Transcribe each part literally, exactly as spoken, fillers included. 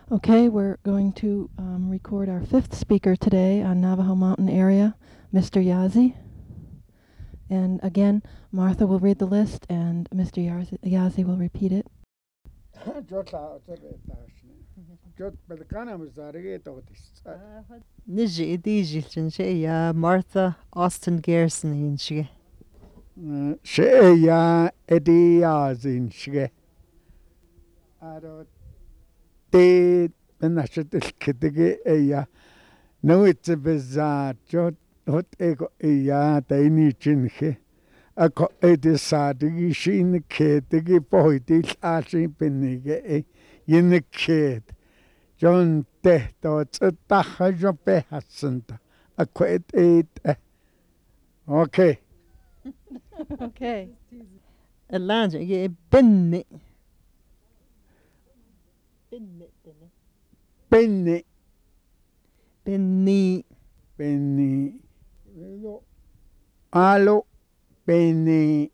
Okay, we're going to um, record our fifth speaker today on Navajo Mountain area, Mister Yazzie. And again, Martha will read the list and Mister Yazzie, Yazzie will repeat it. Niji idijilchin ya Martha Austin Garrison hinchige. Sheya Eddie Yazin shige. Aro te benashatil kitege eya. No it's a bizarre jot hot ego eya taini chinhe. Ako edisadi shin ketegi poitil ashi penige e yin kid. John tehto tsetaha jope hasanta. Ako et et. Okay. Okay. Elanja ye binne. Binne binne. Penny. Binni. Penny. Alo. Penny.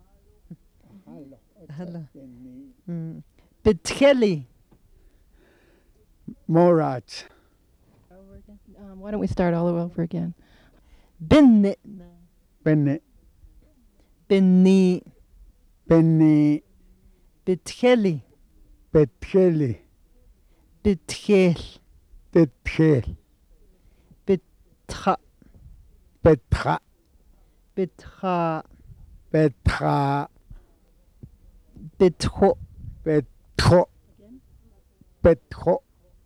Hello. Mm. Betkelly. Morat. Um, why don't we start all over again? Binne. Penny. Binni. Penny. Betkelly. Betkelly. Betkel. Betkel. Betra. Betra. Betra. Betra. Betro. Betro. Betro.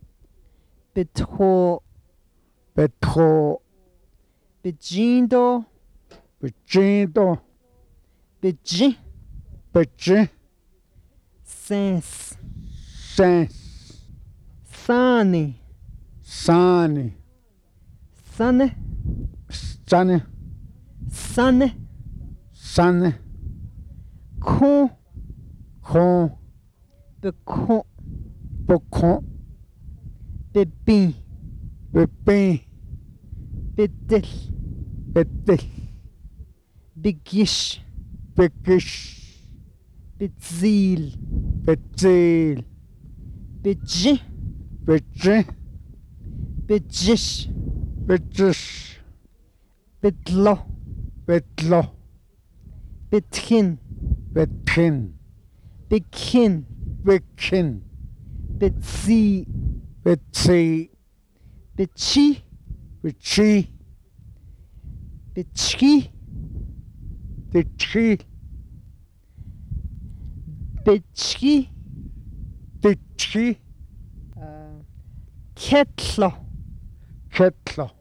Betro. Betro. Bejindo. Bejindo. Beji. Beji. Sens. Sens. Sani. Sani. Sane. Sani. Sane. Sani. Con. Con. Becon. Bocon. Bebin. Bebin. Bedil. Bedil. Begish. Begish. Betzil. Betzil. Beji. Beji. Bejish. Bejish. Bedlo. Bedlo. Betkin. Betkin. Bekin. Bekin. Betzi. Betzi. Bechi. Bechi. Betchi. Ditchi. Betchi. Ditchi. Uh, Ketlo. Ketlo.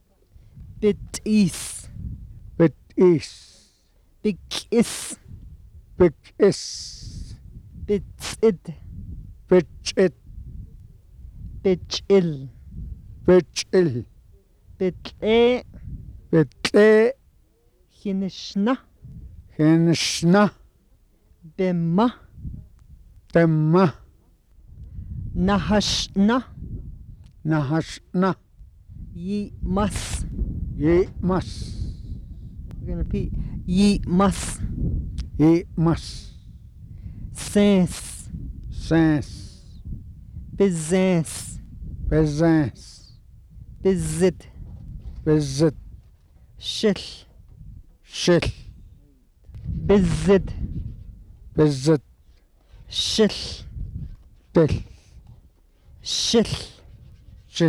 Betis. Betis. Bekis. Bekis. Betzid. Betchit. Betchil. Betchil. Betle. Betle. Hinishna. Henshna. Bema. Temma. Nahashna. Nahashna. Ye mas. Ye mas. We're going to repeat. Ye mas. Ye mas. Sens. Sens. Bezens. Bezens. Bezid. Bezit. Shil. Shil. Bezid. Bezit. Shil. Til. Shil. Shil.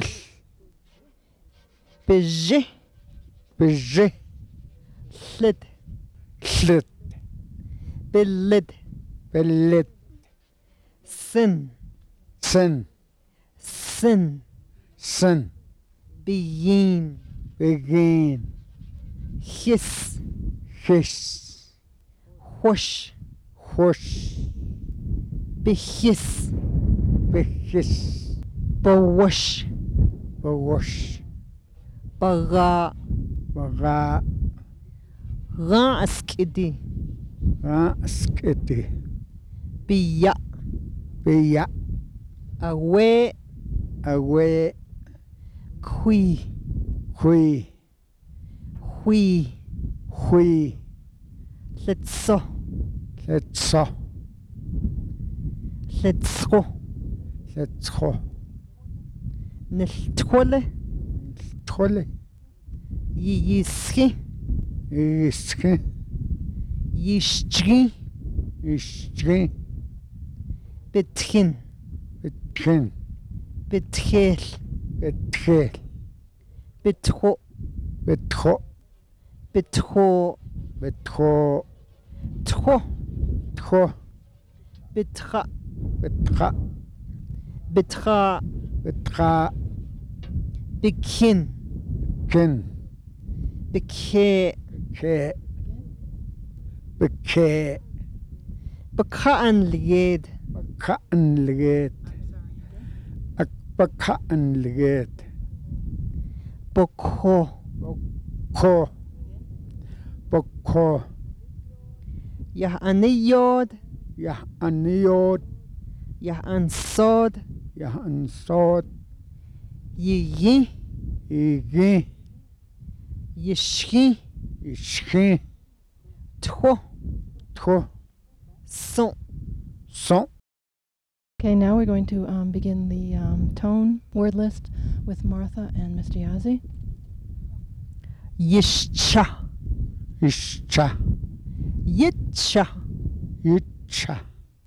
Beji. Beji. Lid. Slit. Belid. Belit. Sin. Sin. Sin. Sin. Beyin. Begin. His. His. Whoosh. Whoosh. Behis. Behis. Bawush. Bawush. Baga. Baga. Ra askidi. Raskiti. Biya. Biya. Awe. Away. Kui. Hui. Hui. Hui. Letso. Letso. Letsko. Letso. Niltwole. Tole. Yiyiski. Iske. Yishchgi. Iske. Bitkin. Betken. Bitkhel. Betkel. Bitho. Betro. Bitho. Betro. Tho. Tro. Bitra. Betra. Bitra. Betra. Bikin. Ken. Bikhe. Ke. Beke. Bakaan lied. Baka'n liget. Ak baka'n liget. Bokho. Ko. Boko. Yah aniyod. Yah aniot. Yah ansod. Yah ansot. Yiyi. Igi. Yishki. Iski. Tho. Tro. Son. Son. Okay, now we're going to um, begin the um, tone word list with Martha and Mister Yazzie. Yishcha. Ischa. Yitcha. Itcha.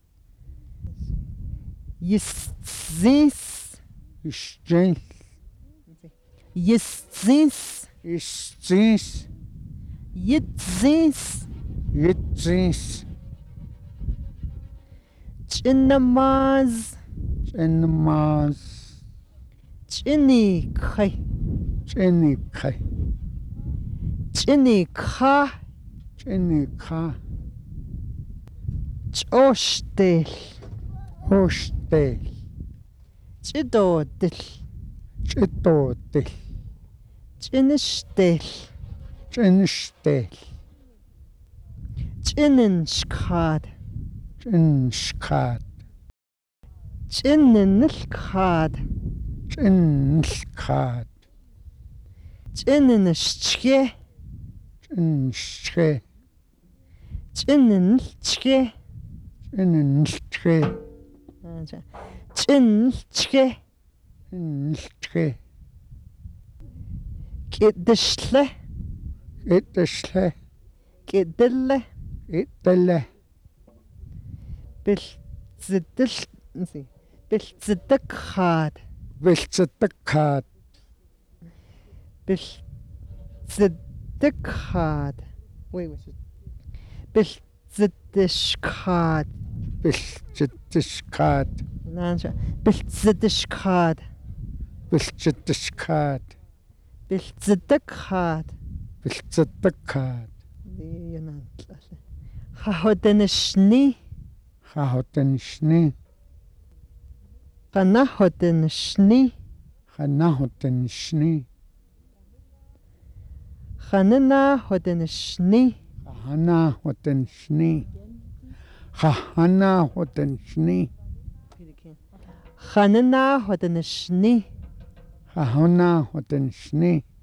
Yiszis. Istin. Yiszis. Istis. Yitzis. Yitzis. Chinamaz. Chenmaz. Chinikhay. Chenikay. Chinikha. Chenika. Choshtel. Hostel. Chidodil. Chitotil. Chinishtel. Chenistel. Chininshkad. Chinskad. Chininilkhad. Chinskad. Chininishchke. Chinske. Chininilchke. Chinske. Chinilchke. Chinske. Kidishle. Itesle. Kidille. Itele. Bilzidil. Bilzidikhad. Viltsetakad. Bilzidikhad. Wait, what's it? Bilzidishkad. Viltsetishkad. Bilzidishkad. Viltsetishkad. Bilzidikhad. Viltsetakad. Hahodenishni. Chahotenishni. Hanahodenishni. Chanahotenishni. Hananahodenishni. Chahanahotenishni. Chahanahotenishni. Hananahodenishni. Chahanahotenishni.